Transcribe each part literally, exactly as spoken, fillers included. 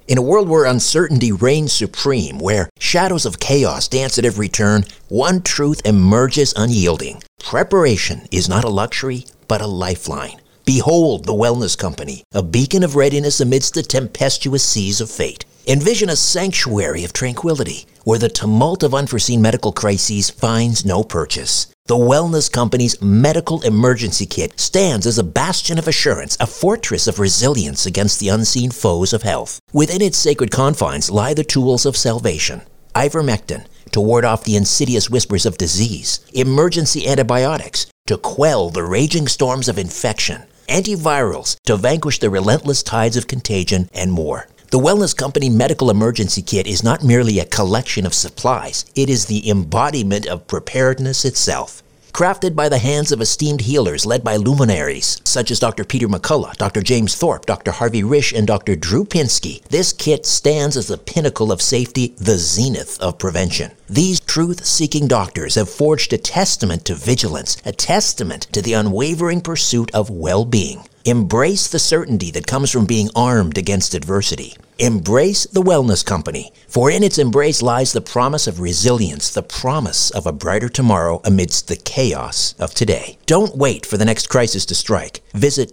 In a world where uncertainty reigns supreme, where shadows of chaos dance at every turn, one truth emerges unyielding. Preparation is not a luxury, but a lifeline. Behold the Wellness Company, a beacon of readiness amidst the tempestuous seas of fate. Envision a sanctuary of tranquility, where the tumult of unforeseen medical crises finds no purchase. The Wellness Company's Medical Emergency Kit stands as a bastion of assurance, a fortress of resilience against the unseen foes of health. Within its sacred confines lie the tools of salvation. Ivermectin, to ward off the insidious whispers of disease. Emergency antibiotics, to quell the raging storms of infection. Antivirals, to vanquish the relentless tides of contagion, and more. The Wellness Company Medical Emergency Kit is not merely a collection of supplies. It is the embodiment of preparedness itself. Crafted by the hands of esteemed healers led by luminaries such as Doctor Peter McCullough, Doctor James Thorpe, Doctor Harvey Risch, and Doctor Drew Pinsky, this kit stands as the pinnacle of safety, the zenith of prevention. These truth-seeking doctors have forged a testament to vigilance, a testament to the unwavering pursuit of well-being. Embrace the certainty that comes from being armed against adversity. Embrace the Wellness Company, for in its embrace lies the promise of resilience, the promise of a brighter tomorrow amidst the chaos of today. Don't wait for the next crisis to strike. Visit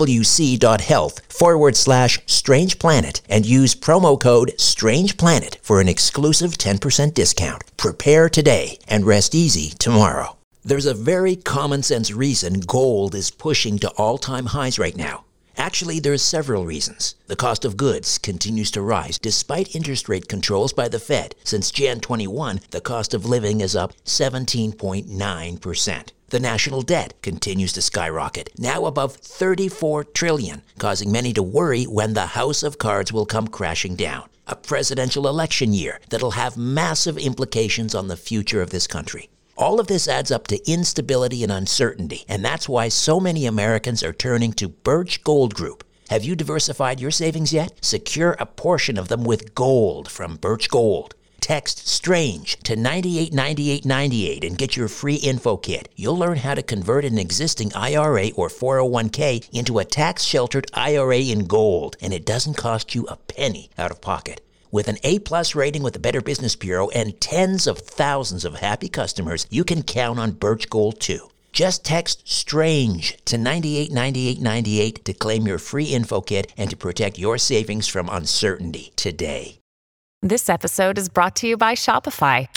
twc.health forward slash Strange Planet and use promo code Strange Planet for an exclusive ten percent discount. Prepare today and rest easy tomorrow. There's a very common sense reason gold is pushing to all-time highs right now. Actually, there are several reasons. The cost of goods continues to rise despite interest rate controls by the Fed. Since January twenty-first, the cost of living is up seventeen point nine percent. The national debt continues to skyrocket, now above thirty-four trillion dollars, causing many to worry when the house of cards will come crashing down. A presidential election year that'll have massive implications on the future of this country. All of this adds up to instability and uncertainty, and that's why so many Americans are turning to Birch Gold Group. Have you diversified your savings yet? Secure a portion of them with gold from Birch Gold. Text STRANGE to ninety-eight ninety-eight ninety-eight and get your free info kit. You'll learn how to convert an existing I R A or four oh one k into a tax-sheltered I R A in gold, and it doesn't cost you a penny out of pocket. With an A-plus rating with the Better Business Bureau and tens of thousands of happy customers, you can count on Birch Gold too. Just text STRANGE to ninety-eight ninety-eight ninety-eight to claim your free info kit and to protect your savings from uncertainty today. This episode is brought to you by Shopify.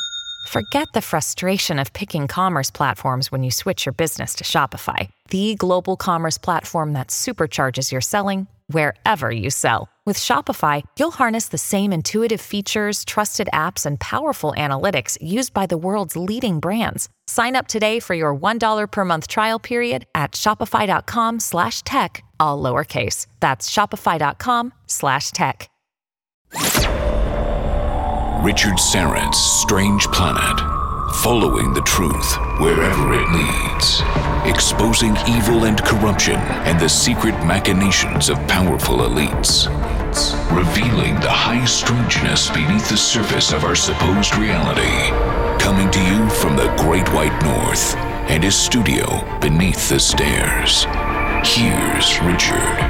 Forget the frustration of picking commerce platforms when you switch your business to Shopify, the global commerce platform that supercharges your selling wherever you sell. With Shopify, you'll harness the same intuitive features, trusted apps, and powerful analytics used by the world's leading brands. Sign up today for your one dollar per month trial period at shopify.com slash tech, all lowercase. That's shopify.com slash tech. Richard Syrett's Strange Planet. Following the truth wherever it leads. Exposing evil and corruption and the secret machinations of powerful elites. Revealing the high strangeness beneath the surface of our supposed reality. Coming to you from the Great White North and his studio beneath the stairs. Here's Richard.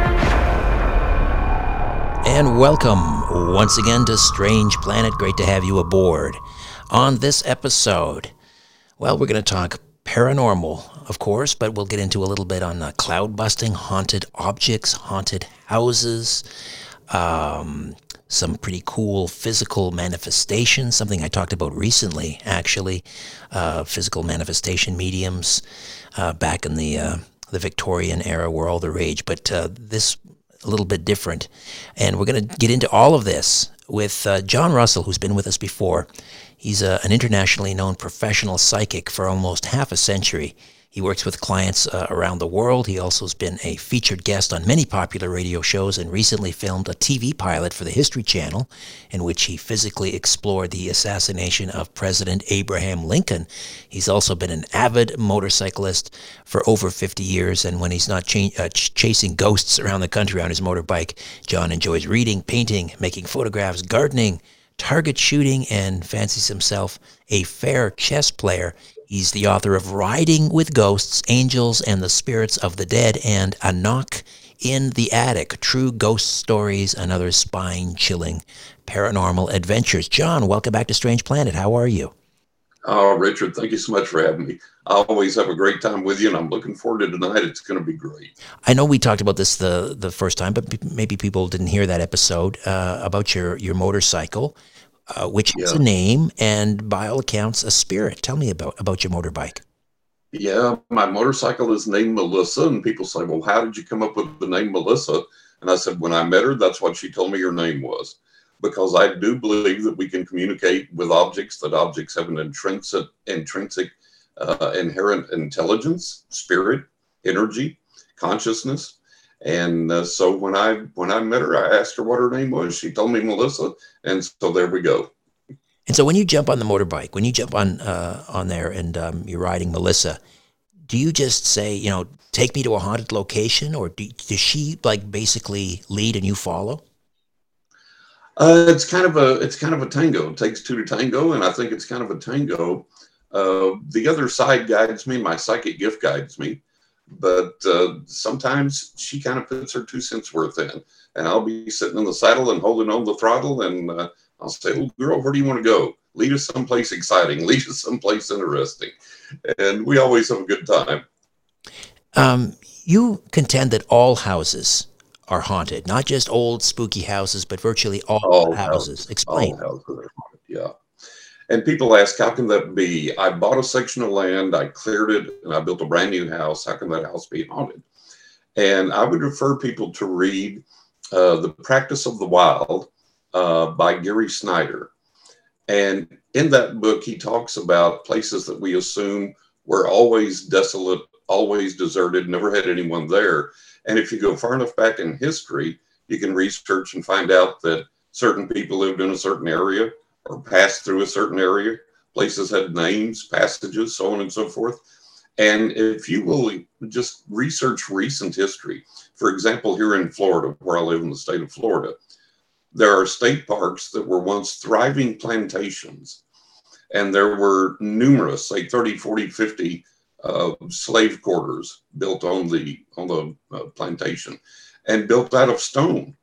And welcome once again to Strange Planet. Great to have you aboard. On this episode, well, we're going to talk paranormal, of course, but we'll get into a little bit on uh, cloud busting, haunted objects, haunted houses, um, some pretty cool physical manifestations, something I talked about recently, actually, uh, physical manifestation mediums uh, back in the uh, the Victorian era were all the rage, but uh, this a little bit different. And we're going to get into all of this with uh, John Russell, who's been with us before. He's a, an internationally known professional psychic for almost half a century. He works with clients uh, around the world. He also has been a featured guest on many popular radio shows and recently filmed a T V pilot for the History Channel in which he physically explored the assassination of President Abraham Lincoln. He's also been an avid motorcyclist for over fifty years, and when he's not ch- uh, ch- chasing ghosts around the country on his motorbike, John enjoys reading, painting, making photographs, gardening, target shooting, and fancies himself a fair chess player. He's the author of Riding with Ghosts, Angels, and the Spirits of the Dead, and A Knock in the Attic, true ghost stories and other spine-chilling paranormal adventures. John, welcome back to Strange Planet. How are you? Oh, Richard, thank you so much for having me. I always have a great time with you, and I'm looking forward to tonight. It's going to be great. I know we talked about this the, the first time, but p- maybe people didn't hear that episode uh, about your, your motorcycle, uh, which has Yeah. a name and, by all accounts, a spirit. Tell me about, about your motorbike. Yeah, my motorcycle is named Melissa, and people say, well, how did you come up with the name Melissa? And I said, when I met her, that's what she told me her name was. Because I do believe that we can communicate with objects, that objects have an intrinsic, intrinsic uh, inherent intelligence, spirit, energy, consciousness. And uh, so when I when I met her, I asked her what her name was. She told me Melissa, and so there we go. And so when you jump on the motorbike, when you jump on uh, on there and um, you're riding Melissa, do you just say, you know, take me to a haunted location, or do, does she like basically lead and you follow? Uh, it's kind of a it's kind of a tango. It takes two to tango, and I think it's kind of a tango. Uh, the other side guides me. My psychic gift guides me, but uh, sometimes she kind of puts her two cents worth in, and I'll be sitting in the saddle and holding on the throttle, and uh, I'll say, "Oh, girl, where do you want to go? Lead us someplace exciting. Lead us someplace interesting," and we always have a good time. Um, you contend that all houses are haunted, not just old spooky houses, but virtually all, All houses. houses, Explain. all houses are haunted, yeah. And people ask, how can that be? I bought a section of land, I cleared it, and I built a brand new house. How can that house be haunted? And I would refer people to read uh, The Practice of the Wild uh, by Gary Snyder. And in that book, he talks about places that we assume were always desolate, always deserted, never had anyone there. And if you go far enough back in history, you can research and find out that certain people lived in a certain area or passed through a certain area. Places had names, passages, so on and so forth. And if you will just research recent history, for example, here in Florida, where I live in the state of Florida, there are state parks that were once thriving plantations. And there were numerous, say thirty, forty, fifty Uh, slave quarters built on the on the uh, plantation and built out of stone.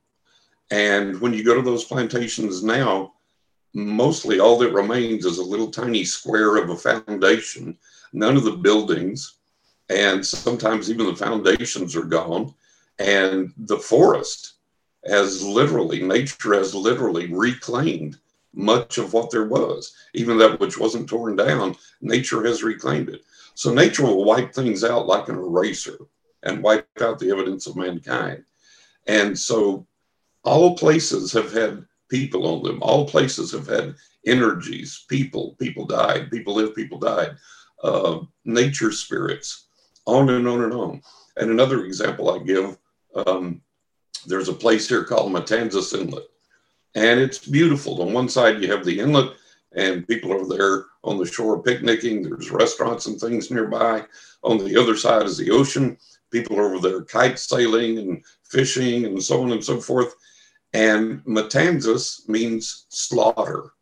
And when you go to those plantations now, mostly all that remains is a little tiny square of a foundation, none of the buildings, and sometimes even the foundations are gone. And the forest has literally, nature has literally reclaimed much of what there was. Even that which wasn't torn down, nature has reclaimed it. So nature will wipe things out like an eraser and wipe out the evidence of mankind. And so all places have had people on them. All places have had energies, people, people died, people lived, people died, uh, nature spirits, on and on and on. And another example I give, um, there's a place here called Matanzas Inlet. And it's beautiful. On one side, you have the inlet, and people are there on the shore picnicking. There's restaurants and things nearby. On the other side is the ocean. People are over there kite sailing and fishing and so on and so forth. And Matanzas means slaughter.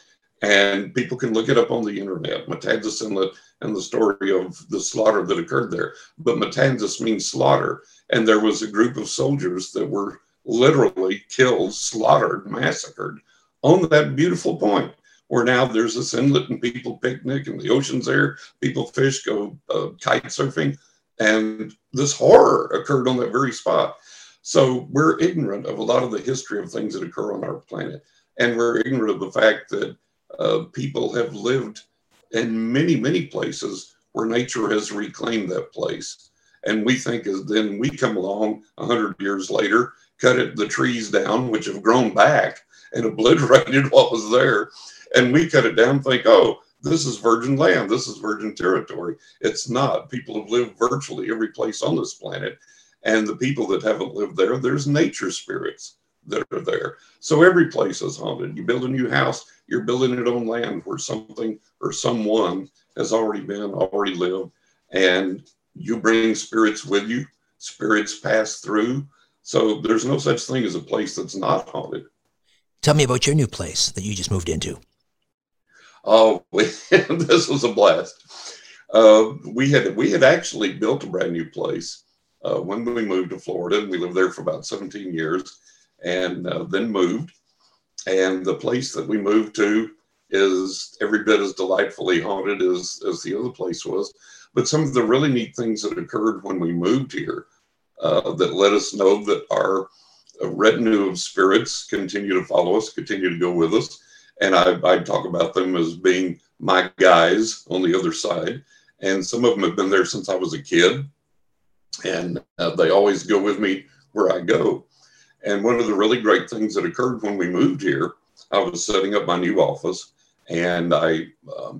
And people can look it up on the internet, Matanzas Inlet and the story of the slaughter that occurred there. But Matanzas means slaughter. And there was a group of soldiers that were literally killed, slaughtered, massacred on that beautiful point, where now there's this inlet and people picnic and the ocean's there, people fish, go uh, kite surfing, and this horror occurred on that very spot. So we're ignorant of a lot of the history of things that occur on our planet, and we're ignorant of the fact that uh, people have lived in many, many places where nature has reclaimed that place. And we think as then we come along a hundred years later, cut it, the trees down, which have grown back and obliterated what was there. And we cut it down and think, oh, this is virgin land. This is virgin territory. It's not. People have lived virtually every place on this planet. And the people that haven't lived there, there's nature spirits that are there. So every place is haunted. You build a new house, you're building it on land where something or someone has already been, already lived. And you bring spirits with you. Spirits pass through. So there's no such thing as a place that's not haunted. Tell me about your new place that you just moved into. Oh, this was a blast. Uh, we had we had actually built a brand new place uh, when we moved to Florida, and we lived there for about seventeen years, and uh, then moved. And the place that we moved to is every bit as delightfully haunted as, as the other place was. But some of the really neat things that occurred when we moved here uh, that let us know that our retinue of spirits continue to follow us, continue to go with us. And I, I talk about them as being my guys on the other side. And some of them have been there since I was a kid. And uh, they always go with me where I go. And one of the really great things that occurred when we moved here, I was setting up my new office, and I um,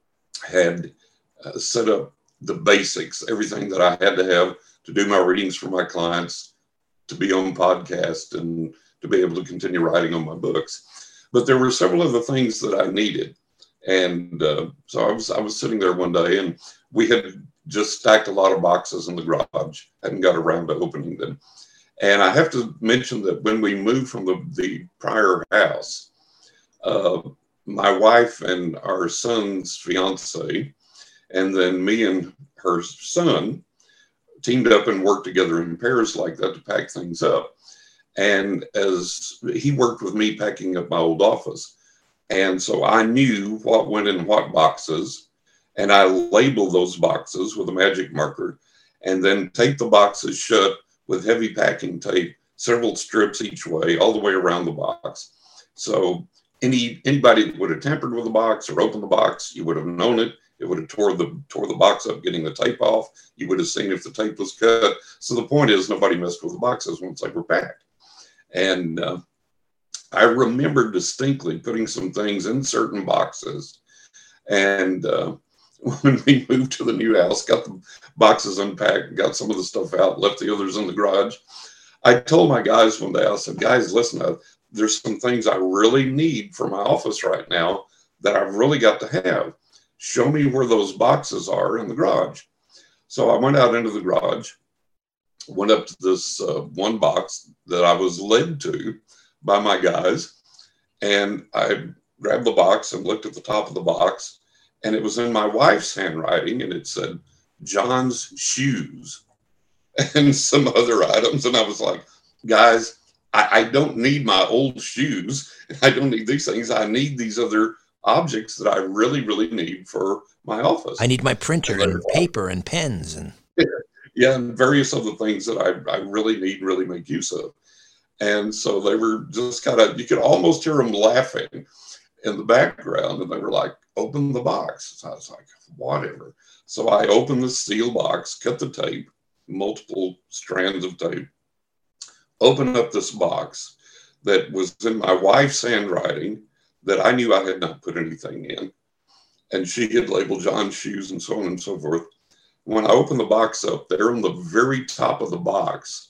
had uh, set up the basics, everything that I had to have to do my readings for my clients, to be on podcast, and to be able to continue writing on my books. But there were several other things that I needed. And uh, so I was, I was sitting there one day, and we had just stacked a lot of boxes in the garage, hadn't got around to opening them. And I have to mention that when we moved from the, the prior house, uh, my wife and our son's fiance, and then me and her son teamed up and worked together in pairs like that to pack things up. And as he worked with me packing up my old office. And so I knew what went in what boxes, and I labeled those boxes with a magic marker, and then taped the boxes shut with heavy packing tape, several strips each way, all the way around the box. So any anybody that would have tampered with the box or opened the box, you would have known it. It would have tore the tore the box up, getting the tape off. You would have seen if the tape was cut. So the point is, nobody messed with the boxes once they were packed. And uh, I remember distinctly putting some things in certain boxes. And uh, when we moved to the new house, got the boxes unpacked, got some of the stuff out, left the others in the garage. I told my guys one day, I said, guys, listen, uh, there's some things I really need for my office right now that I've really got to have. Show me where those boxes are in the garage. So I went out into the garage, went up to this uh, one box that I was led to by my guys, and I grabbed the box and looked at the top of the box, and it was in my wife's handwriting, and it said, John's shoes, and some other items. And I was like, guys, I, I don't need my old shoes. I don't need these things. I need these other objects that I really, really need for my office. I need my printer and, and paper and pens. and yeah, yeah, and various other things that I, I really need, really make use of. And so they were just kind of, you could almost hear them laughing in the background, and they were like, open the box. So I was like, whatever. So I opened the steel box, cut the tape, multiple strands of tape, opened up this box that was in my wife's handwriting that I knew I had not put anything in. And she had labeled John's shoes and so on and so forth. When I opened the box up, there on the very top of the box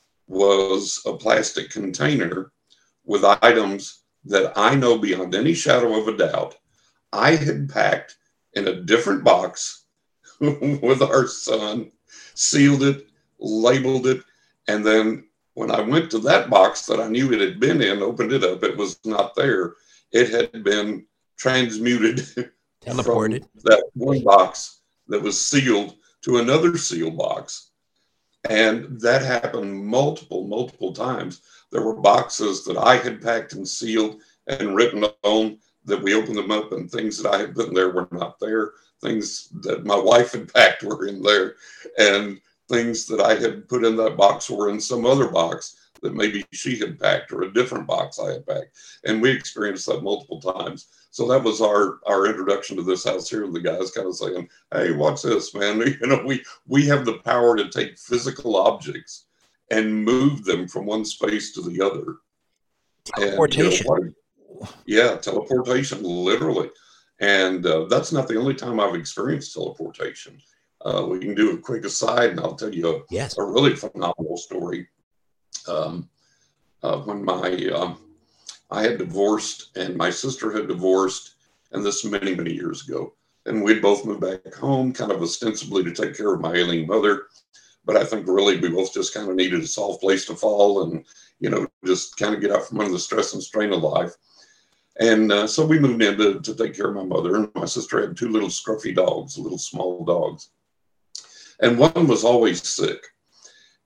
was a plastic container with items that I know beyond any shadow of a doubt I had packed in a different box with our son, sealed it, labeled it, and then when I went to that box that I knew it had been in, opened it up, it was not there. It had been transmuted, teleported, from that one box that was sealed to another sealed box. And that happened multiple, multiple times. There were boxes that I had packed and sealed and written on that we opened them up, and things that I had put in there were not there. Things that my wife had packed were in there, and things that I had put in that box were in some other box that maybe she had packed, or a different box I had packed. And we experienced that multiple times. So that was our, our introduction to this house here. And the guys kind of saying, hey, watch this, man. You know, we, we have the power to take physical objects and move them from one space to the other. Teleportation. And, you know, yeah, teleportation, literally. And uh, that's not the only time I've experienced teleportation. Uh, we can do a quick aside, and I'll tell you a, yes. a really phenomenal story. Um, uh, when my um, I had divorced, and my sister had divorced, and this many, many years ago. And we'd both moved back home, kind of ostensibly to take care of my ailing mother. But I think really we both just kind of needed a soft place to fall and, you know, just kind of get out from under the stress and strain of life. And uh, so we moved in to, to take care of my mother. And my sister had two little scruffy dogs, little small dogs. And one was always sick.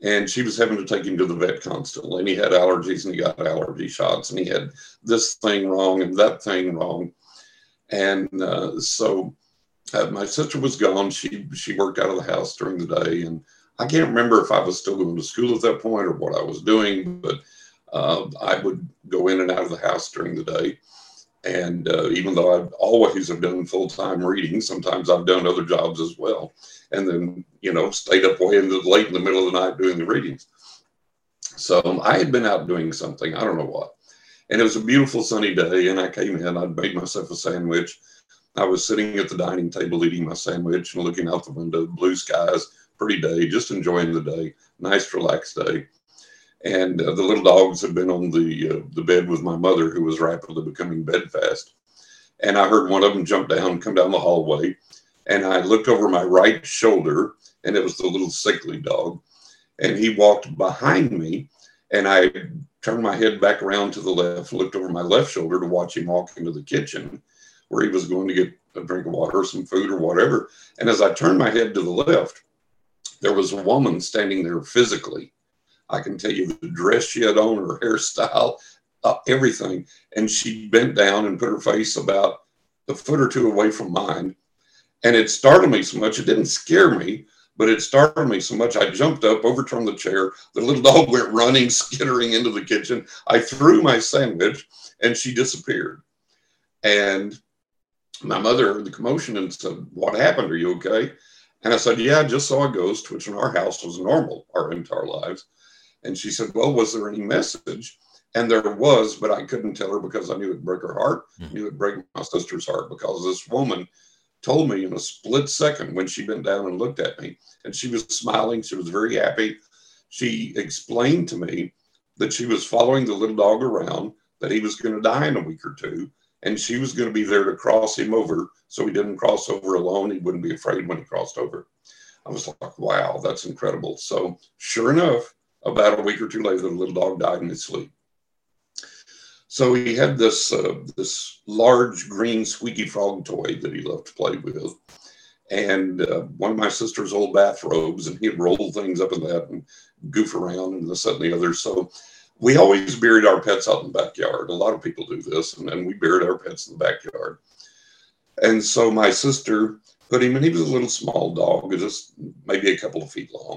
And she was having to take him to the vet constantly. And he had allergies and he got allergy shots and he had this thing wrong and that thing wrong. And uh, so uh, my sister was gone. She, she worked out of the house during the day. And I can't remember if I was still going to school at that point or what I was doing, but uh, I would go in and out of the house during the day. And uh, even though I've always have done full-time reading, sometimes I've done other jobs as well. And then, you know, stayed up way into late in the middle of the night doing the readings. So I had been out doing something, I don't know what. And it was a beautiful sunny day. And I came in, I'd made myself a sandwich. I was sitting at the dining table eating my sandwich and looking out the window, blue skies, pretty day, just enjoying the day, nice relaxed day. And uh, the little dogs had been on the uh, the bed with my mother, who was rapidly becoming bedfast. And I heard one of them jump down, come down the hallway. And I looked over my right shoulder, and it was the little sickly dog. And he walked behind me, and I turned my head back around to the left, looked over my left shoulder to watch him walk into the kitchen, where he was going to get a drink of water, some food or whatever. And as I turned my head to the left, there was a woman standing there physically. I can tell you the dress she had on, her hairstyle, uh, everything. And she bent down and put her face about a foot or two away from mine. And it startled me so much. It didn't scare me, but it startled me so much. I jumped up, overturned the chair. The little dog went running, skittering into the kitchen. I threw my sandwich and she disappeared. And my mother heard the commotion and said, "What happened? Are you okay?" And I said, "Yeah, I just saw a ghost," which in our house was normal our entire lives. And she said, "Well, was there any message?" And there was, but I couldn't tell her because I knew it'd break her heart. I knew it'd break my sister's heart, because this woman told me in a split second when she bent down and looked at me, and she was smiling. She was very happy. She explained to me that she was following the little dog around, that he was going to die in a week or two, and she was going to be there to cross him over so he didn't cross over alone. He wouldn't be afraid when he crossed over. I was like, wow, that's incredible. So sure enough, about a week or two later, the little dog died in his sleep. So he had this uh, this large green squeaky frog toy that he loved to play with, and uh, one of my sister's old bathrobes, and he'd roll things up in that and goof around and this, that, and the other. So we always buried our pets out in the backyard. A lot of people do this, and, and we buried our pets in the backyard. And so my sister put him in. He was a little small dog, just maybe a couple of feet long.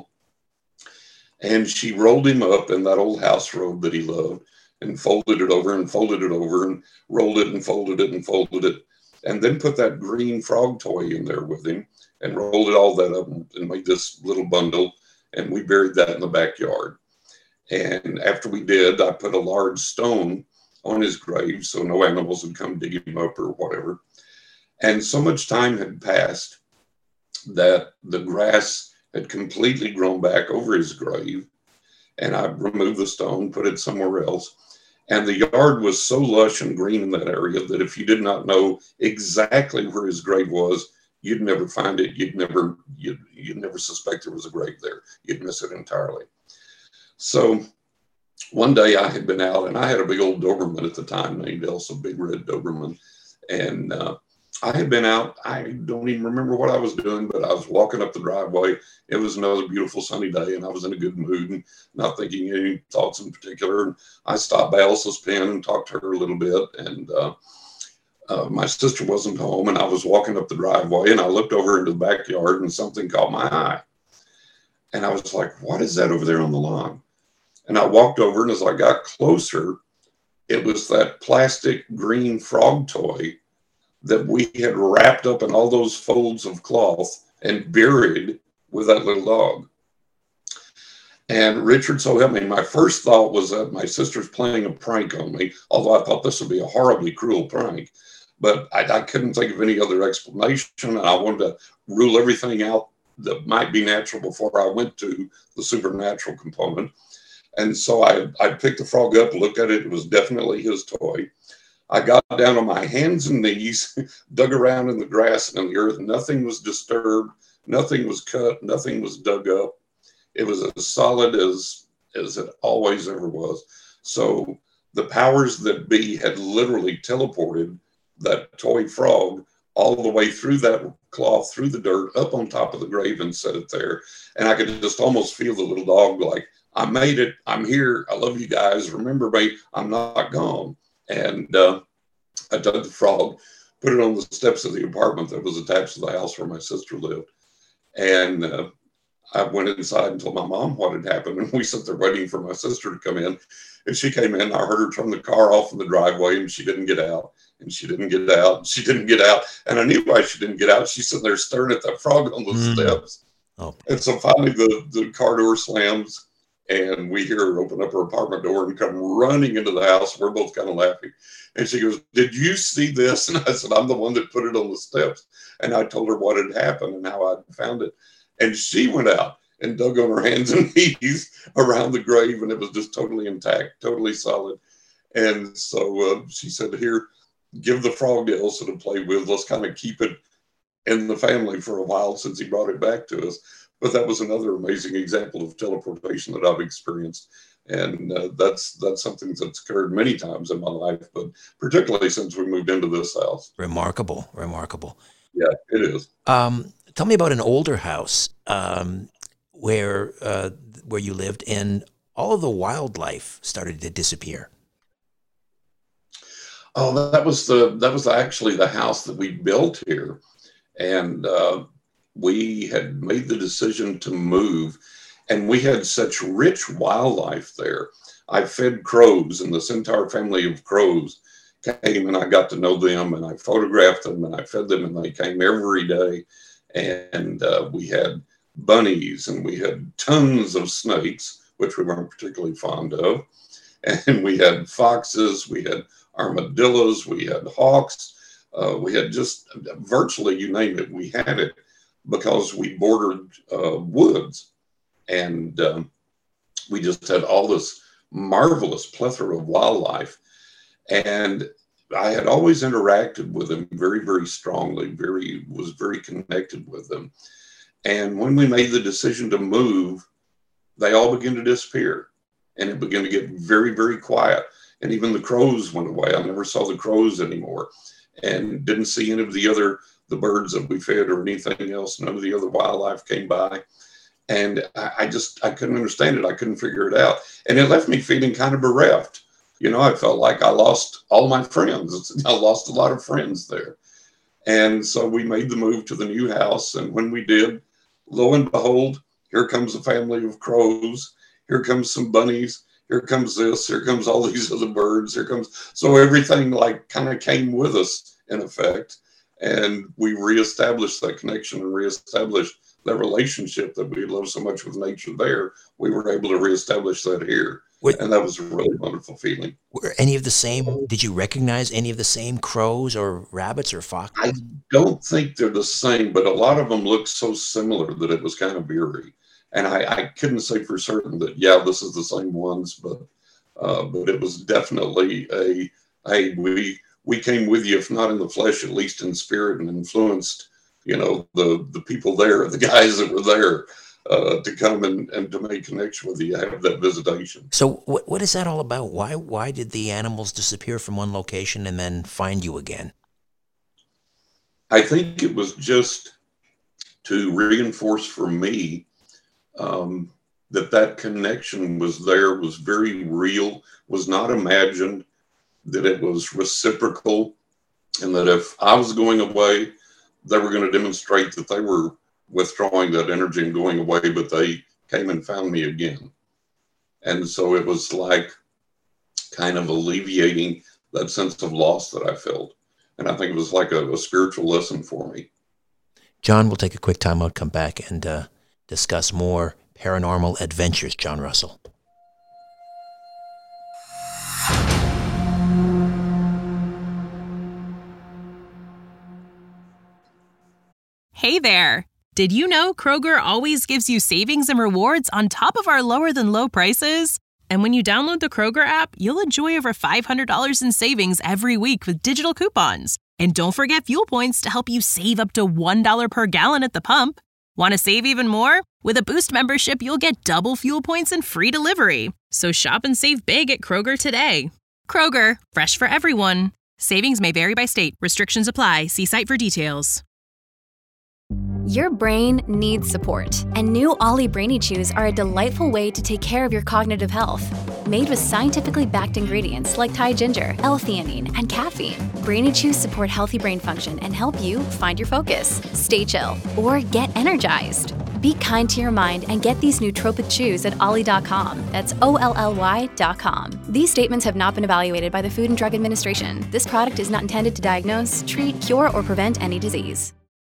And she rolled him up in that old house robe that he loved, and folded it over and folded it over and rolled it and folded it and folded it. And then put that green frog toy in there with him and rolled it all that up and made this little bundle. And we buried that in the backyard. And after we did, I put a large stone on his grave so no animals would come dig him up or whatever. And so much time had passed that the grass had completely grown back over his grave. And I removed the stone, put it somewhere else. And the yard was so lush and green in that area that if you did not know exactly where his grave was, you'd never find it. You'd never, you'd, you'd never suspect there was a grave there. You'd miss it entirely. So one day I had been out, and I had a big old Doberman at the time named Elsa, Big Red Doberman. And uh, I had been out, I don't even remember what I was doing, but I was walking up the driveway. It was another beautiful sunny day, and I was in a good mood and not thinking any thoughts in particular. And I stopped by Elsa's pen and talked to her a little bit. And uh, uh, my sister wasn't home, and I was walking up the driveway, and I looked over into the backyard, and something caught my eye. And I was like, what is that over there on the lawn? And I walked over, and as I got closer, it was that plastic green frog toy that we had wrapped up in all those folds of cloth and buried with that little dog. And Richard, so help me, my first thought was that my sister's playing a prank on me, although I thought this would be a horribly cruel prank. But I, I couldn't think of any other explanation, and I wanted to rule everything out that might be natural before I went to the supernatural component. And so I, I picked the frog up, looked at it. It was definitely his toy. I got down on my hands and knees, dug around in the grass and in the earth. Nothing was disturbed. Nothing was cut. Nothing was dug up. It was as solid as, as it always ever was. So the powers that be had literally teleported that toy frog all the way through that cloth, through the dirt, up on top of the grave and set it there. And I could just almost feel the little dog like, I made it. I'm here. I love you guys. Remember me. I'm not gone. And uh, I took the frog, put it on the steps of the apartment that was attached to the house where my sister lived. And uh, I went inside and told my mom what had happened. And we sat there waiting for my sister to come in. And she came in. I heard her turn the car off in the driveway, and she didn't get out. And she didn't get out. And she didn't get out. And I knew why she didn't get out. She's sitting there staring at that frog on the mm. steps. Oh. And so finally the, the car door slams. And we hear her open up her apartment door and come running into the house. We're both kind of laughing. And she goes, did you see this? And I said, I'm the one that put it on the steps. And I told her what had happened and how I'd found it. And she went out and dug on her hands and knees around the grave. And it was just totally intact, totally solid. And so uh, she said, here, give the frog to Elsa to play with. Let's kind of keep it in the family for a while since he brought it back to us. But that was another amazing example of teleportation that I've experienced. And uh, that's that's something that's occurred many times in my life, but particularly since we moved into this house. Remarkable, remarkable. Yeah, it is. Um, tell me about an older house um, where uh, where you lived and all of the wildlife started to disappear. Oh, that was the that was actually the house that we built here. And uh we had made the decision to move, and we had such rich wildlife there. I fed crows, and this entire family of crows came, and I got to know them, and I photographed them, and I fed them, and they came every day. And uh, we had bunnies, and we had tons of snakes, which we weren't particularly fond of. And we had foxes, we had armadillos, we had hawks, uh, we had just virtually, you name it, we had it. Because we bordered uh, woods, and um, we just had all this marvelous plethora of wildlife. And I had always interacted with them very, very strongly, very was very connected with them. And when we made the decision to move, they all began to disappear, and it began to get very, very quiet. And even the crows went away. I never saw the crows anymore, and didn't see any of the other the birds that we fed or anything else. None of the other wildlife came by. And I, I just, I couldn't understand it. I couldn't figure it out. And it left me feeling kind of bereft. You know, I felt like I lost all my friends. I lost a lot of friends there. And so we made the move to the new house. And when we did, lo and behold, here comes a family of crows. Here comes some bunnies. Here comes this. Here comes all these other birds. Here comes, so everything like kind of came with us in effect. And we reestablished that connection and reestablished that relationship that we love so much with nature there. We were able to reestablish that here. What, and that was a really wonderful feeling. Were any of the same, did you recognize any of the same crows or rabbits or foxes? I don't think they're the same, but a lot of them look so similar that it was kind of eerie. And I, I couldn't say for certain that, yeah, this is the same ones, but uh, but it was definitely a, hey, we... we came with you, if not in the flesh, at least in spirit, and influenced, you know, the, the people there, the guys that were there uh, to come and, and to make connection with you, have that visitation. So what what is that all about? Why why did the animals disappear from one location and then find you again? I think it was just to reinforce for me um, that that connection was there, was very real, was not imagined, that it was reciprocal, and that if I was going away, they were going to demonstrate that they were withdrawing that energy and going away, but they came and found me again. And so it was like kind of alleviating that sense of loss that I felt. And I think it was like a, a spiritual lesson for me. John, we'll take a quick time out, come back and uh, discuss more paranormal adventures. John Russell. Hey there! Did you know Kroger always gives you savings and rewards on top of our lower-than-low prices? And when you download the Kroger app, you'll enjoy over five hundred dollars in savings every week with digital coupons. And don't forget fuel points to help you save up to one dollar per gallon at the pump. Want to save even more? With a Boost membership, you'll get double fuel points and free delivery. So shop and save big at Kroger today. Kroger, fresh for everyone. Savings may vary by state. Restrictions apply. See site for details. Your brain needs support, and new Ollie Brainy Chews are a delightful way to take care of your cognitive health. Made with scientifically backed ingredients like Thai ginger, L-theanine, and caffeine, Brainy Chews support healthy brain function and help you find your focus, stay chill, or get energized. Be kind to your mind and get these nootropic chews at ollie dot com. That's O L L Y dot com. These statements have not been evaluated by the Food and Drug Administration. This product is not intended to diagnose, treat, cure, or prevent any disease.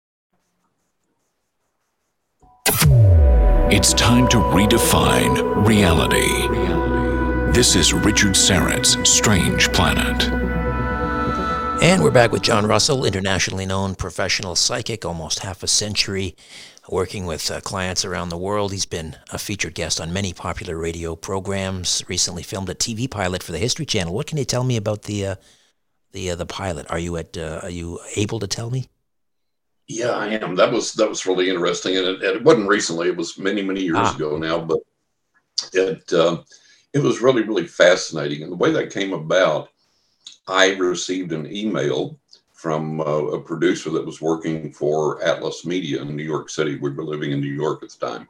It's time to redefine reality. This is Richard Syrett's Strange Planet. And we're back with John Russell, internationally known professional psychic, almost half a century, working with uh, clients around the world. He's been a featured guest on many popular radio programs, recently filmed a T V pilot for the History Channel. What can you tell me about the uh, the uh, the pilot? Are you at uh, are you able to tell me? Yeah, I am. That was that was really interesting, and it, it wasn't recently. It was many many years ah. ago now, but it um, it was really really fascinating. And the way that came about, I received an email from uh, a producer that was working for Atlas Media in New York City. We were living in New York at the time,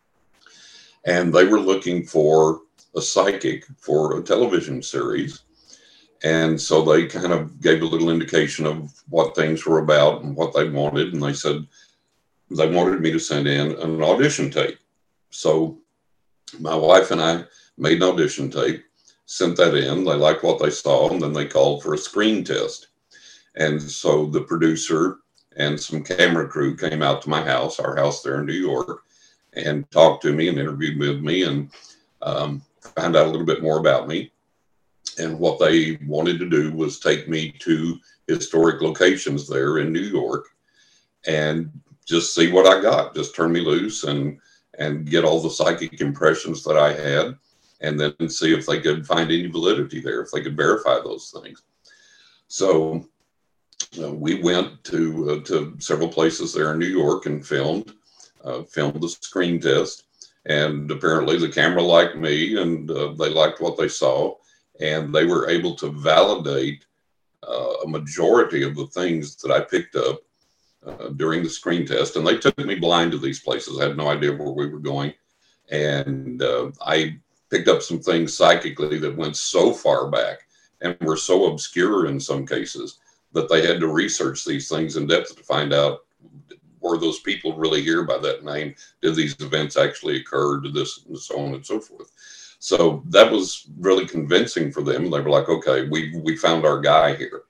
and they were looking for a psychic for a television series. And so they kind of gave a little indication of what things were about and what they wanted. And they said they wanted me to send in an audition tape. So my wife and I made an audition tape, sent that in. They liked what they saw, and then they called for a screen test. And so the producer and some camera crew came out to my house, our house there in New York, and talked to me and interviewed with me and um, found out a little bit more about me. And what they wanted to do was take me to historic locations there in New York and just see what I got, just turn me loose and and get all the psychic impressions that I had, and then see if they could find any validity there, if they could verify those things. So uh, we went to uh, to several places there in New York and filmed, uh, filmed the screen test. And apparently the camera liked me, and uh, they liked what they saw. And they were able to validate uh, a majority of the things that I picked up uh, during the screen test. And they took me blind to these places. I had no idea where we were going. And uh, I picked up some things psychically that went so far back and were so obscure in some cases that they had to research these things in depth to find out, were those people really here by that name? Did these events actually occur? Did this, and so on and so forth. So that was really convincing for them. They were like, okay, we we found our guy here.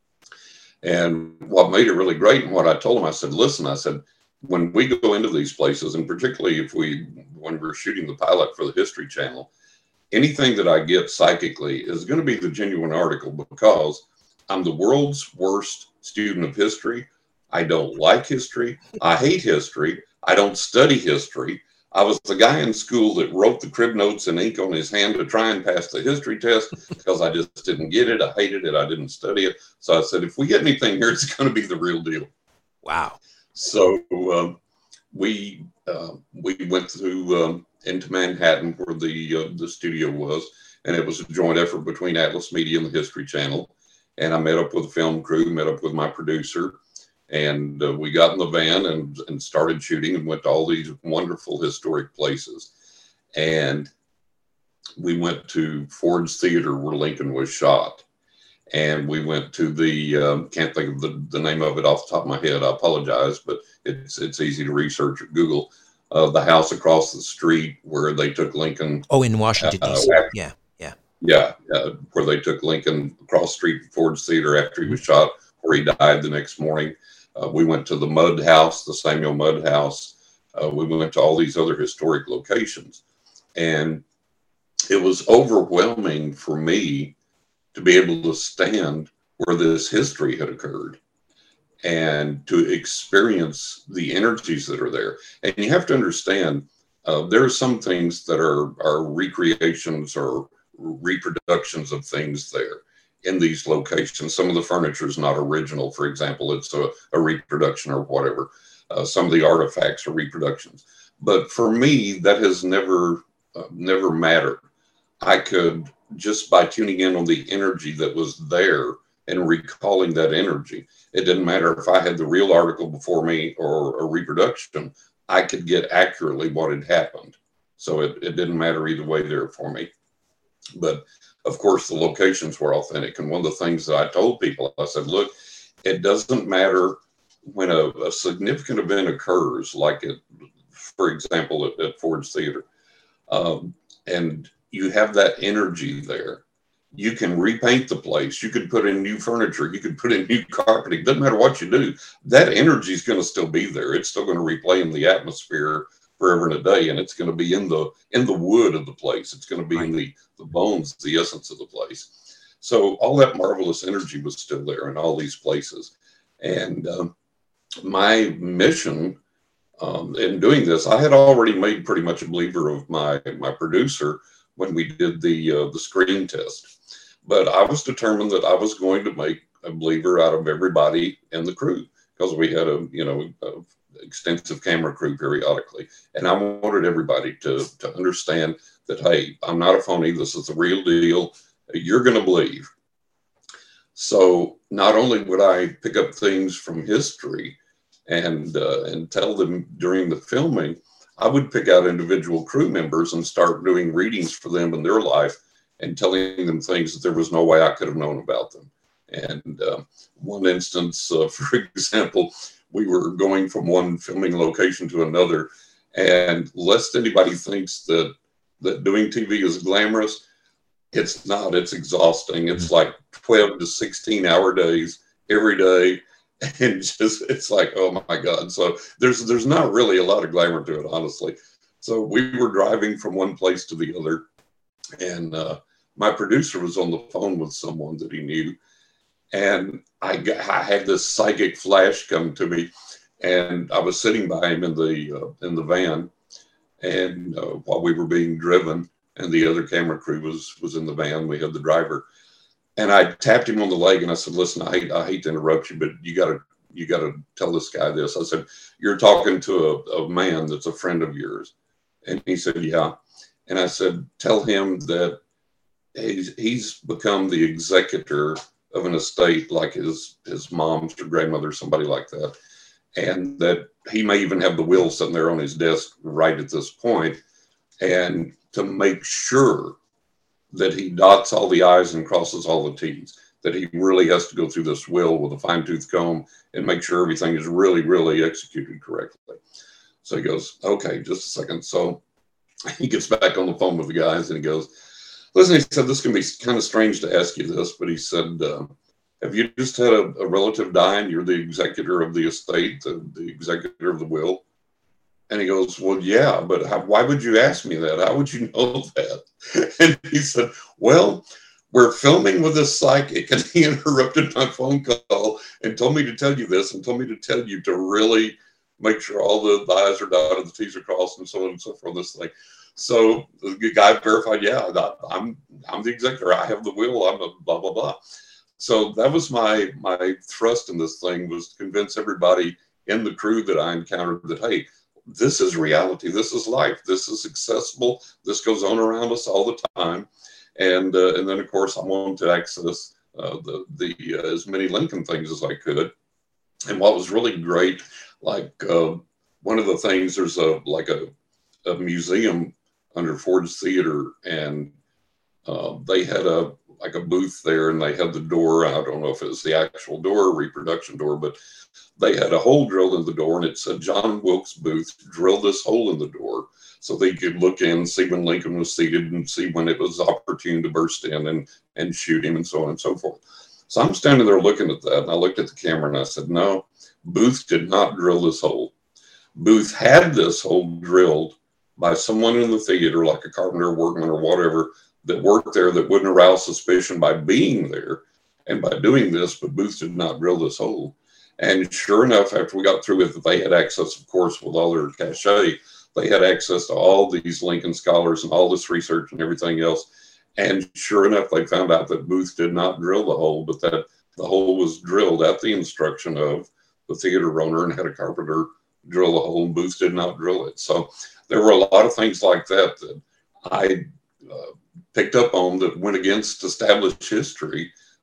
And what made it really great, and what I told them, I said, listen, I said, when we go into these places, and particularly if we, when we're shooting the pilot for the History Channel, anything that I get psychically is going to be the genuine article, because I'm the world's worst student of history. I don't like history. I hate history. I don't study history. I was the guy in school that wrote the crib notes in ink on his hand to try and pass the history test because I just didn't get it. I hated it. I didn't study it. So I said, if we get anything here, it's going to be the real deal. Wow. So um, we uh, we went to um, into Manhattan where the uh, the studio was, and it was a joint effort between Atlas Media and the History Channel. And I met up with the film crew, met up with my producer. And uh, we got in the van and, and started shooting and went to all these wonderful historic places. And we went to Ford's Theater where Lincoln was shot. And we went to the, um, can't think of the, the name of it off the top of my head. I apologize, but it's it's easy to research or Google. Uh, the house across the street where they took Lincoln. Oh, in Washington, uh, D C after, Yeah, yeah. Yeah, uh, where they took Lincoln across the street from Ford's Theater after he was shot, where he died the next morning. Uh, we went to the Mudd House, the Samuel Mudd House. Uh, we went to all these other historic locations. And it was overwhelming for me to be able to stand where this history had occurred and to experience the energies that are there. And you have to understand, uh, there are some things that are, are recreations or reproductions of things there in these locations. Some of the furniture is not original. For example, it's a, a reproduction or whatever. Uh, some of the artifacts are reproductions. But for me, that has never, uh, never mattered. I could, just by tuning in on the energy that was there and recalling that energy. It didn't matter if I had the real article before me or a reproduction, I could get accurately what had happened. So it, it didn't matter either way there for me. But of course, the locations were authentic. And one of the things that I told people, I said, look, it doesn't matter when a, a significant event occurs, like it, for example, at, at Ford's Theater, um, and you have that energy there. You can repaint the place. You could put in new furniture. You could put in new carpeting. Doesn't matter what you do. That energy is going to still be there. It's still going to replay in the atmosphere forever and a day, and it's going to be in the in the wood of the place. It's going to be right. in the, the bones, the essence of the place. So all that marvelous energy was still there in all these places. And um, my mission um, in doing this, I had already made pretty much a believer of my my producer when we did the uh, the screen test. But I was determined that I was going to make a believer out of everybody in the crew, because we had a you know a extensive camera crew periodically, and I wanted everybody to to understand that, hey, I'm not a phony. This is the real deal. You're going to believe. So not only would I pick up things from history and uh, and tell them during the filming, I would pick out individual crew members and start doing readings for them in their life and telling them things that there was no way I could have known about them. And uh, one instance, uh, for example, we were going from one filming location to another, and lest anybody thinks that that doing T V is glamorous, it's not. It's exhausting. It's like twelve to sixteen hour days every day. And just, it's like, oh my God. So there's, there's not really a lot of glamour to it, honestly. So we were driving from one place to the other, and uh, my producer was on the phone with someone that he knew. And I, got, I had this psychic flash come to me, and I was sitting by him in the, uh, in the van, and uh, while we were being driven, and the other camera crew was, was in the van, we had the driver. And I tapped him on the leg and I said, listen, I hate, I hate to interrupt you, but you gotta, you gotta tell this guy this. I said, you're talking to a, a man that's a friend of yours. And he said, yeah. And I said, tell him that he's, he's become the executor of an estate, like his, his mom's or grandmother, somebody like that. And that he may even have the will sitting there on his desk right at this point. And to make sure that he dots all the I's and crosses all the T's, that he really has to go through this will with a fine tooth comb and make sure everything is really, really executed correctly. So he goes, okay, just a second. So he gets back on the phone with the guys and he goes, listen, he said, this can be kind of strange to ask you this, but he said, uh, have you just had a, a relative die and you're the executor of the estate, the, the executor of the will? And he goes, well, yeah, but how, why would you ask me that? How would you know that? And he said, well, we're filming with a psychic, and he interrupted my phone call and told me to tell you this and told me to tell you to really make sure all the, the I's are dotted, the T's are crossed, and so on and so forth, this thing. So the guy verified, yeah, I'm I'm the executor. I have the will. I'm a blah, blah, blah. So that was my my thrust in this thing, was to convince everybody in the crew that I encountered that, hey, this is reality. This is life. This is accessible. This goes on around us all the time. And uh, and then, of course, I wanted to access uh, the, the uh, as many Lincoln things as I could. And what was really great, like uh, one of the things, there's a like a, a museum under Ford's Theater, and uh, they had a like a booth there, and they had the door. I don't know if it was the actual door or reproduction door, but they had a hole drilled in the door, and it said John Wilkes Booth drilled this hole in the door so they could look in, see when Lincoln was seated, and see when it was opportune to burst in and, and shoot him, and so on and so forth. So I'm standing there looking at that, and I looked at the camera and I said, no, Booth did not drill this hole. Booth had this hole drilled by someone in the theater, like a carpenter, workman, or whatever, that worked there, that wouldn't arouse suspicion by being there and by doing this, but Booth did not drill this hole. And sure enough, after we got through with it, they had access, of course, with all their cachet, they had access to all these Lincoln scholars and all this research and everything else. And sure enough, they found out that Booth did not drill the hole, but that the hole was drilled at the instruction of the theater owner, and had a carpenter drill the hole, and Booth did not drill it. So there were a lot of things like that that I uh, picked up on that went against established history,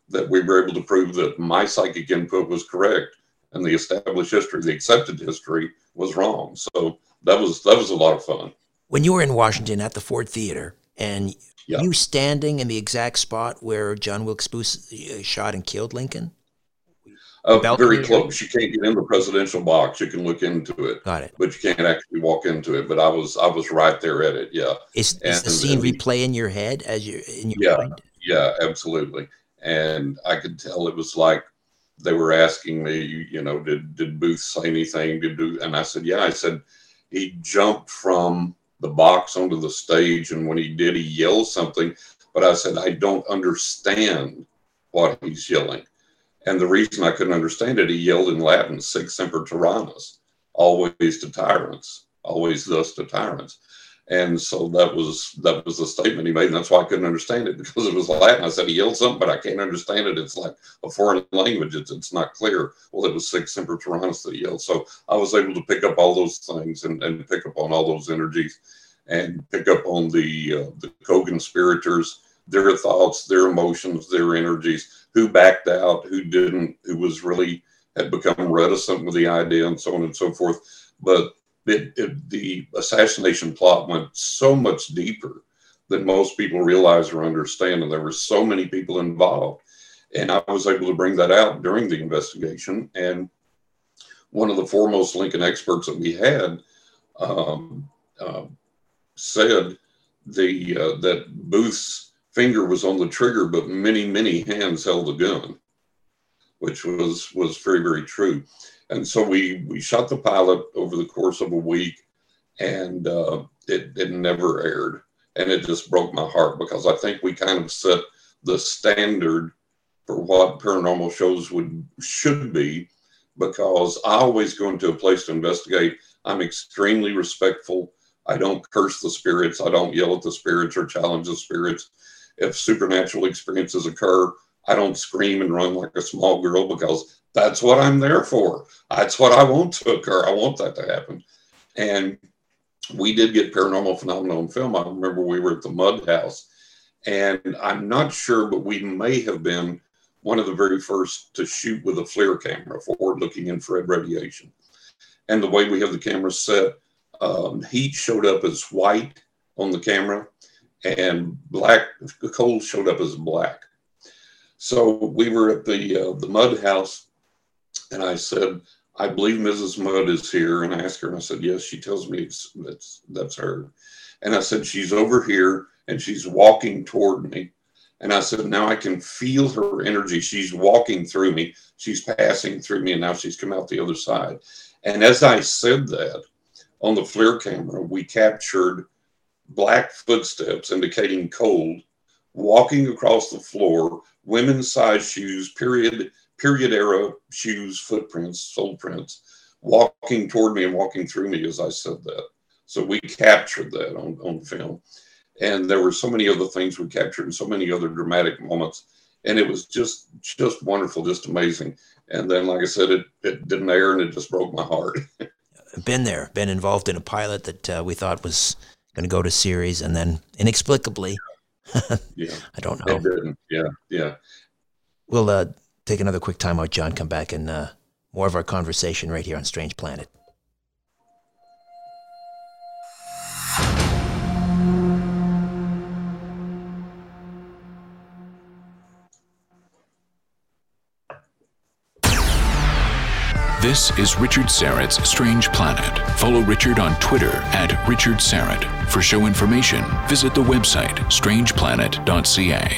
that we were able to prove that my psychic input was correct and the established history, the accepted history, was wrong. So that was that was a lot of fun. When you were in Washington at the Ford Theater, and Yeah. you standing in the exact spot where John Wilkes Booth shot and killed Lincoln? Uh, Balcony very area? close. You can't get in the presidential box. You can look into it, Got it. but you can't actually walk into it. But I was I was right there at it. Yeah. Is, is And- the scene and the- replay in your head as you in your Yeah. mind? Yeah, absolutely. And I could tell it was like they were asking me, you know, did did Booth say anything? Did do? And I said, yeah. I said he jumped from the box onto the stage, and when he did, he yelled something. But I said I don't understand what he's yelling. And the reason I couldn't understand it, he yelled in Latin, "Sic semper tyrannis," always to tyrants, always thus to tyrants. And so that was that was the statement he made, and that's why I couldn't understand it, because it was Latin. I said he yelled something, but I can't understand it. It's like a foreign language. It's it's not clear. Well, it was "Sic semper tyrannis" that he yelled. So I was able to pick up all those things and, and pick up on all those energies, and pick up on the uh, the co-conspirators, their thoughts, their emotions, their energies, who backed out, who didn't, who was really had become reticent with the idea, and so on and so forth. But It, it, the assassination plot went so much deeper than most people realize or understand, and there were so many people involved. And I was able to bring that out during the investigation. And one of the foremost Lincoln experts that we had um, uh, said the uh, that Booth's finger was on the trigger, but many, many hands held the gun, which was was very, very true. And so we, we shot the pilot over the course of a week, and uh, it, it never aired. And it just broke my heart, because I think we kind of set the standard for what paranormal shows would should be, because I always go into a place to investigate. I'm extremely respectful. I don't curse the spirits. I don't yell at the spirits or challenge the spirits. If supernatural experiences occur, I don't scream and run like a small girl, because that's what I'm there for. That's what I want to occur. I want that to happen. And we did get paranormal phenomena on film. I remember we were at the Mud House, and I'm not sure, but we may have been one of the very first to shoot with a FLIR camera, forward-looking infrared radiation. And the way we have the camera set, um, heat showed up as white on the camera, and black, cold showed up as black. So we were at the uh, the Mud House, and I said, I believe Missus Mudd is here. And I asked her, and I said, yes. She tells me it's, that's, that's her. And I said, she's over here, and she's walking toward me. And I said, now I can feel her energy. She's walking through me. She's passing through me, and now she's come out the other side. And as I said that, on the FLIR camera, we captured black footsteps indicating cold, walking across the floor, women's size shoes, period, period era shoes, footprints, sole prints, walking toward me and walking through me as I said that. So we captured that on, on film. And there were so many other things we captured, and so many other dramatic moments. And it was just, just wonderful, just amazing. And then, like I said, it, it didn't air, and it just broke my heart. Been there, been involved in a pilot that uh, we thought was going to go to series, and then inexplicably, Yeah, I don't know. it didn't. Yeah, yeah. We'll uh, take another quick time out, John, come back, and uh, more of our conversation right here on Strange Planet. This is Richard Syrett's Strange Planet. Follow Richard on Twitter at Richard Syrett. For show information, visit the website strange planet dot c a.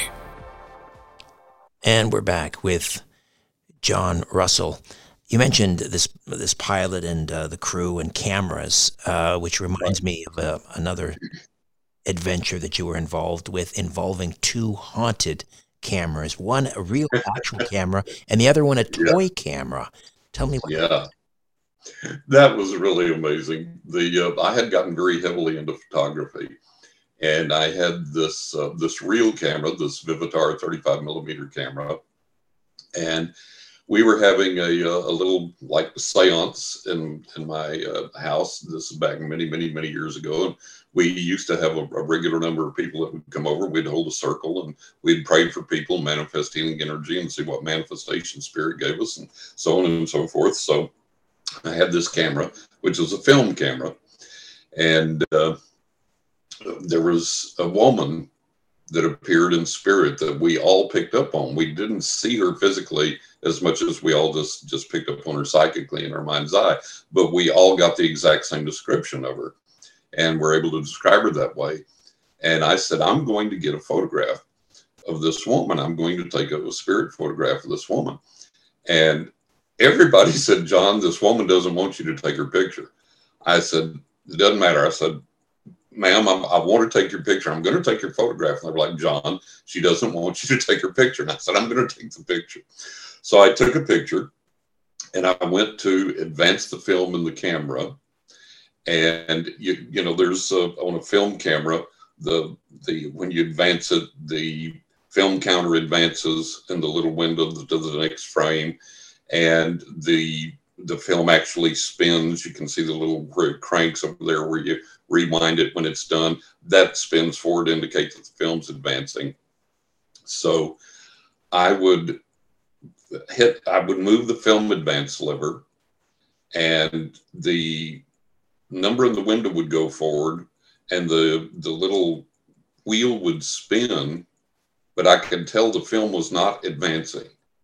And we're back with John Russell. You mentioned this this pilot and uh, the crew and cameras, uh, which reminds me of uh, another adventure that you were involved with, involving two haunted cameras. One a real actual camera, and the other one a toy yeah. camera. Tell me what. Yeah, that was really amazing. The uh, I had gotten very heavily into photography, and I had this uh, this real camera, this Vivitar thirty-five millimeter camera, and we were having a, a little like seance in, in my uh, house. This is back many, many, many years ago. And we used to have a, a regular number of people that would come over. We'd hold a circle and we'd pray for people, manifest healing energy, and see what manifestation spirit gave us, and so on and so forth. So I had this camera, which was a film camera. And uh, there was a woman that appeared in spirit that we all picked up on. We didn't see her physically as much as we all just, just picked up on her psychically in our mind's eye, but we all got the exact same description of her and were able to describe her that way. And I said, I'm going to get a photograph of this woman. I'm going to take a, a spirit photograph of this woman. And everybody said, John, this woman doesn't want you to take her picture. I said, it doesn't matter. I said, ma'am, I'm, I want to take your picture. I'm going to take your photograph. And they were like, John, she doesn't want you to take her picture. And I said, I'm going to take the picture. So I took a picture and I went to advance the film in the camera. And, you, you know, there's a, on a film camera, the, the, when you advance it, the film counter advances in the little window to the next frame. And the, the film actually spins. You can see the little cranks over there where you rewind it when it's done. That spins forward to indicate that the film's advancing. So I would hit, I would move the film advance lever, and the number in the window would go forward, and the, the little wheel would spin, but I could tell the film was not advancing.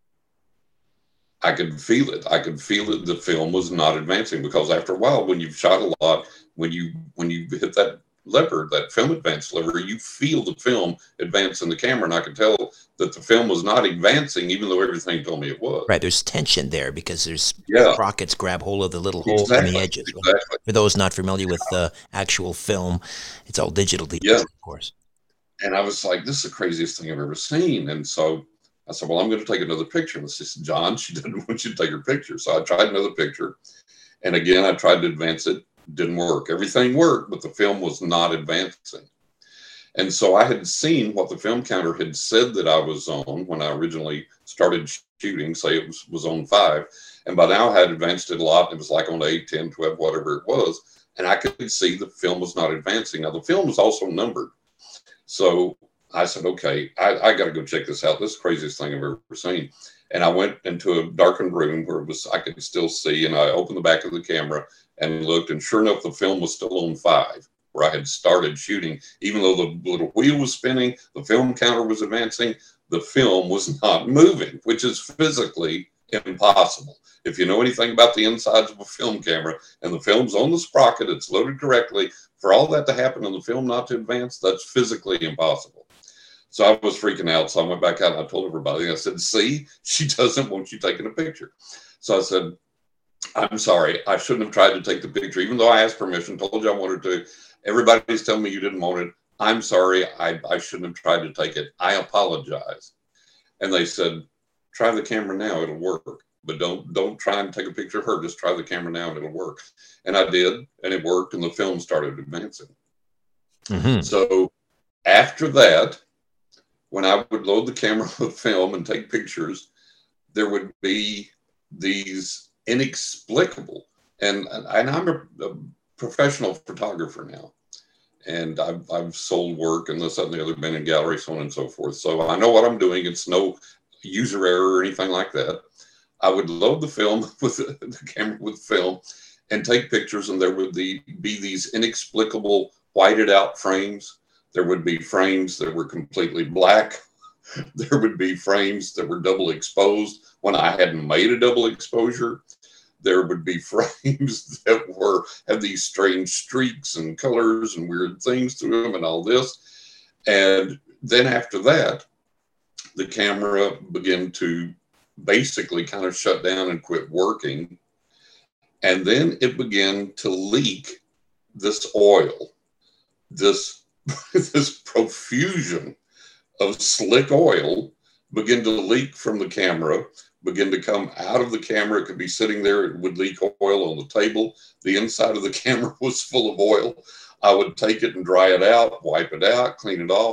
I could feel it. I could feel it. The film was not advancing, because after a while, when you've shot a lot, when you when you hit that lever, that film advance lever, you feel the film advance in the camera. And I could tell that the film was not advancing, even though everything told me it was. Right. There's tension there because there's yeah. sprockets grab hold of the little holes exactly. on the edges. Exactly. For those not familiar with uh, actual film, it's all digital these yeah. days, of course. And I was like, this is the craziest thing I've ever seen. And so I said, well, I'm going to take another picture. And she said, John, she didn't want you to take her picture. So I tried another picture. And again, I tried to advance it. Didn't work. Everything worked, but the film was not advancing. And so I had seen what the film counter had said that I was on when I originally started shooting, say it was, was on five. And by now I had advanced it a lot. It was like on eight, ten, twelve, whatever it was. And I could see the film was not advancing. Now the film was also numbered. So I said, okay, I, I got to go check this out. This is the craziest thing I've ever seen. And I went into a darkened room where it was, I could still see, and I opened the back of the camera and looked, and sure enough, the film was still on five, where I had started shooting. Even though the little wheel was spinning, the film counter was advancing, the film was not moving, which is physically impossible. If you know anything about the insides of a film camera, and the film's on the sprocket, it's loaded correctly, for all that to happen and the film not to advance, that's physically impossible. So I was freaking out. So I went back out and I told everybody, I said, see, she doesn't want you taking a picture. So I said, I'm sorry. I shouldn't have tried to take the picture, even though I asked permission, told you I wanted to. Everybody's telling me you didn't want it. I'm sorry. I, I shouldn't have tried to take it. I apologize. And they said, try the camera now. It'll work. But don't, don't try and take a picture of her. Just try the camera now and it'll work. And I did. And it worked. And the film started advancing. Mm-hmm. So after that, when I would load the camera with film and take pictures, there would be these inexplicable, and and I'm a, a professional photographer now, and I've, I've sold work and this, that, and the other, been in galleries, so on and so forth. So I know what I'm doing. It's no user error or anything like that. I would load the film with the, the camera with film and take pictures, and there would be, be these inexplicable whited out frames. There would be frames that were completely black. There would be frames that were double exposed when I hadn't made a double exposure. There would be frames that were had these strange streaks and colors and weird things to them and all this. And then after that, the camera began to basically kind of shut down and quit working. And then it began to leak this oil, this this profusion of slick oil began to leak from the camera, begin to come out of the camera. It could be sitting there. It would leak oil on the table. The inside of the camera was full of oil. I would take it and dry it out, wipe it out, clean it off.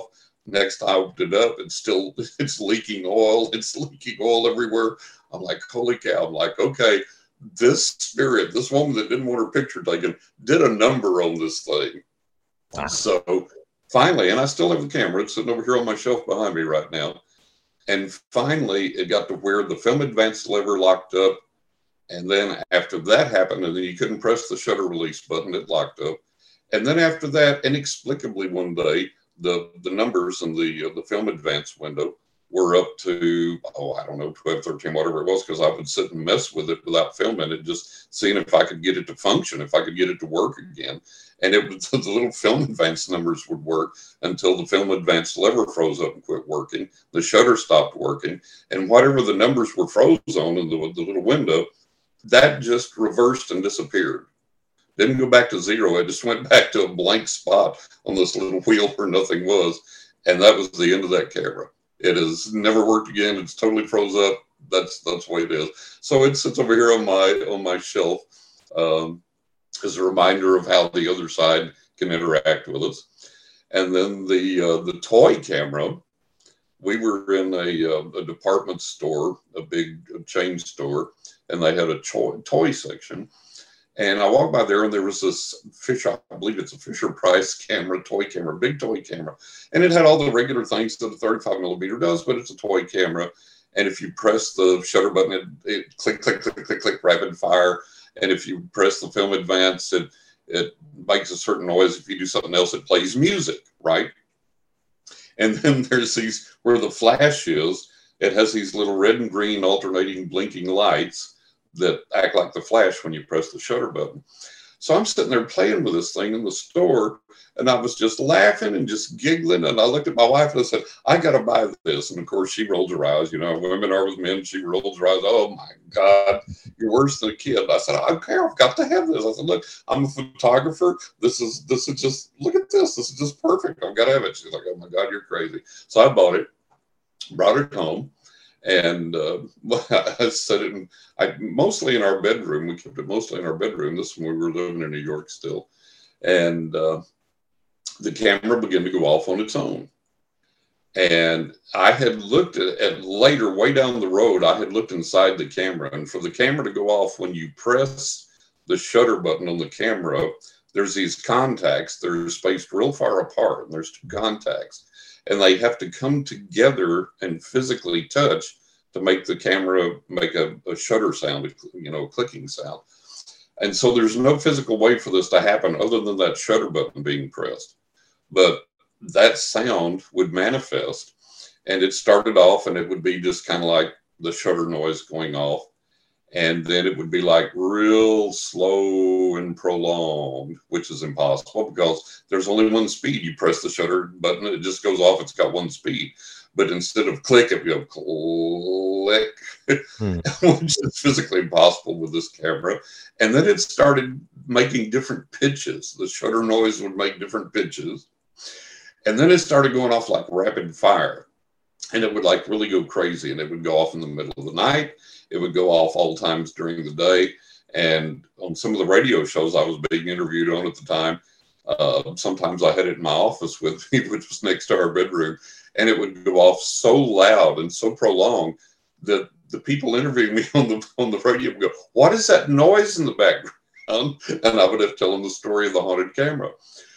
Next, I opened it up. It's still, it's leaking oil. It's leaking oil everywhere. I'm like, holy cow. I'm like, okay, this spirit, this woman that didn't want her picture taken, did a number on this thing. Wow. So finally, and I still have the camera. It's sitting over here on my shelf behind me right now. And finally, it got to where the film advance lever locked up. And then after that happened, and then you couldn't press the shutter release button, it locked up. And then after that, inexplicably one day, the, the numbers in the, uh, the film advance window were up to, oh, I don't know, twelve, thirteen, whatever it was, because I would sit and mess with it without filming it, just seeing if I could get it to function, if I could get it to work again. And it was, the little film advance numbers would work until the film advance lever froze up and quit working. The shutter stopped working. And whatever the numbers were froze on in the, the little window, that just reversed and disappeared. Didn't go back to zero. It just went back to a blank spot on this little wheel where nothing was. And that was the end of that camera. It has never worked again. It's totally froze up. That's that's the way it is. So it sits over here on my on my shelf um, as a reminder of how the other side can interact with us. And then the uh, the toy camera. We were in a, uh, a department store, a big chain store, and they had a toy, toy section. And I walked by there, and there was this Fisher, I believe it's a Fisher Price camera, toy camera, big toy camera. And it had all the regular things that a thirty-five millimeter does, but it's a toy camera. And if you press the shutter button, it, it click, click, click, click, click, rapid fire. And if you press the film advance, it, it makes a certain noise. If you do something else, it plays music, right? And then there's these, where the flash is, it has these little red and green alternating blinking lights that act like the flash when you press the shutter button. So I'm sitting there playing with this thing in the store, and I was just laughing and just giggling. And I looked at my wife and I said, I got to buy this. And of course, she rolls her eyes. You know, women are with men. She rolls her eyes. Oh my God, you're worse than a kid. I said, I don't care. I've got to have this. I said, look, I'm a photographer. This is, this is just, look at this. This is just perfect. I've got to have it. She's like, oh my God, you're crazy. So I bought it, brought it home. And uh, I set it in, I, mostly in our bedroom. We kept it mostly in our bedroom. This when we were living in New York still. And uh, the camera began to go off on its own. And I had looked at, at later, way down the road, I had looked inside the camera. And for the camera to go off, when you press the shutter button on the camera, there's these contacts. They're spaced real far apart. And there's two contacts. And they have to come together and physically touch to make the camera make a, a shutter sound, you know, a clicking sound. And so there's no physical way for this to happen other than that shutter button being pressed. But that sound would manifest, and it started off, and it would be just kind of like the shutter noise going off. And then it would be like real slow and prolonged, which is impossible because there's only one speed. You press the shutter button, it just goes off. It's got one speed. But instead of click, it would go click, hmm. which is physically impossible with this camera. And then it started making different pitches. The shutter noise would make different pitches. And then it started going off like rapid fire. And it would like really go crazy. And it would go off in the middle of the night. It would go off all times during the day. And on some of the radio shows I was being interviewed on at the time, uh, sometimes I had it in my office with me, which was next to our bedroom. And it would go off so loud and so prolonged that the people interviewing me on the on the radio would go, what is that noise in the background? And I would have to tell them the story of the haunted camera.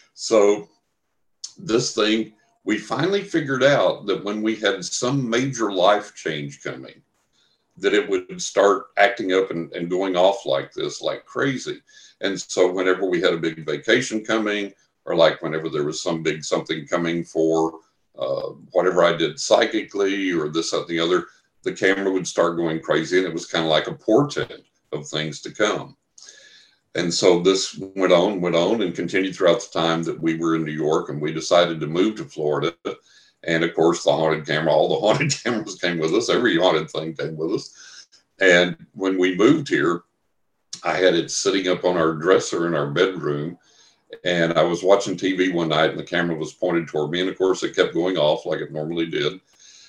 So this thing, we finally figured out that when we had some major life change coming, that it would start acting up and, and going off like this, like crazy. And so whenever we had a big vacation coming, or like whenever there was some big something coming for uh, whatever I did psychically or this, that, and the other, the camera would start going crazy. And it was kind of like a portent of things to come. And so this went on, went on and continued throughout the time that we were in New York, and we decided to move to Florida. And of course, the haunted camera, all the haunted cameras came with us. Every haunted thing came with us. And when we moved here, I had it sitting up on our dresser in our bedroom. And I was watching T V one night, and the camera was pointed toward me. And of course, it kept going off like it normally did.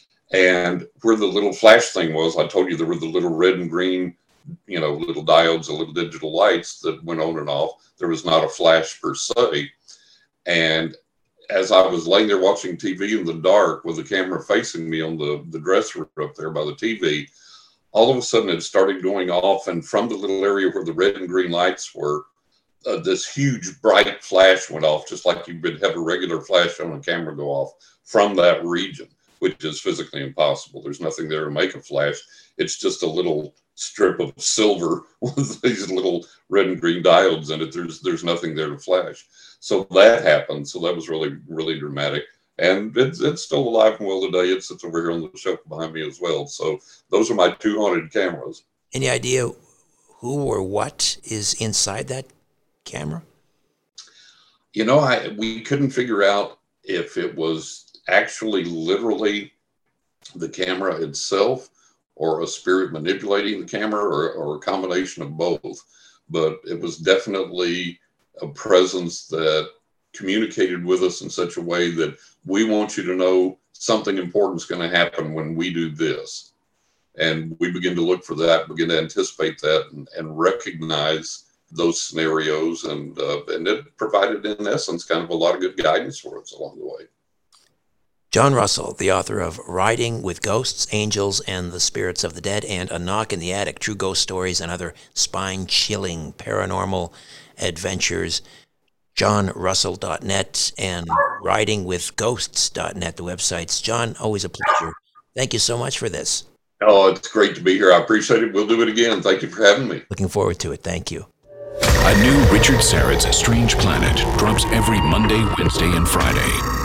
And where the little flash thing was, I told you there were the little red and green, you know, little diodes, the little digital lights that went on and off. There was not a flash per se. And as I was laying there watching T V in the dark with the camera facing me on the, the dresser up there by the T V, all of a sudden it started going off. And from the little area where the red and green lights were, uh, this huge bright flash went off, just like you would have a regular flash on a camera go off from that region, which is physically impossible. There's nothing there to make a flash. It's just a little strip of silver with these little red and green diodes in it. There's there's nothing there to flash. So that happened. So that was really, really dramatic. And it's, it's still alive and well today. It sits over here on the shelf behind me as well. So those are my two haunted cameras. Any idea who or what is inside that camera? You know, I we couldn't figure out if it was actually literally the camera itself or a spirit manipulating the camera or, or a combination of both. But it was definitely a presence that communicated with us in such a way that we want you to know something important is going to happen when we do this. And we begin to look for that, begin to anticipate that and, and recognize those scenarios. And, uh, and it provided, in essence, kind of a lot of good guidance for us along the way. John Russell, the author of Riding with Ghosts, Angels, and the Spirits of the Dead, and A Knock in the Attic, True Ghost Stories and Other Spine-Chilling Paranormal Adventures, john russell dot net and riding with ghosts dot net, the websites. John, always a pleasure. Thank you so much for this. Oh, it's great to be here. I appreciate it. We'll do it again. Thank you for having me. Looking forward to it. Thank you. A new Richard Syrett's Strange Planet drops every Monday, Wednesday, and Friday.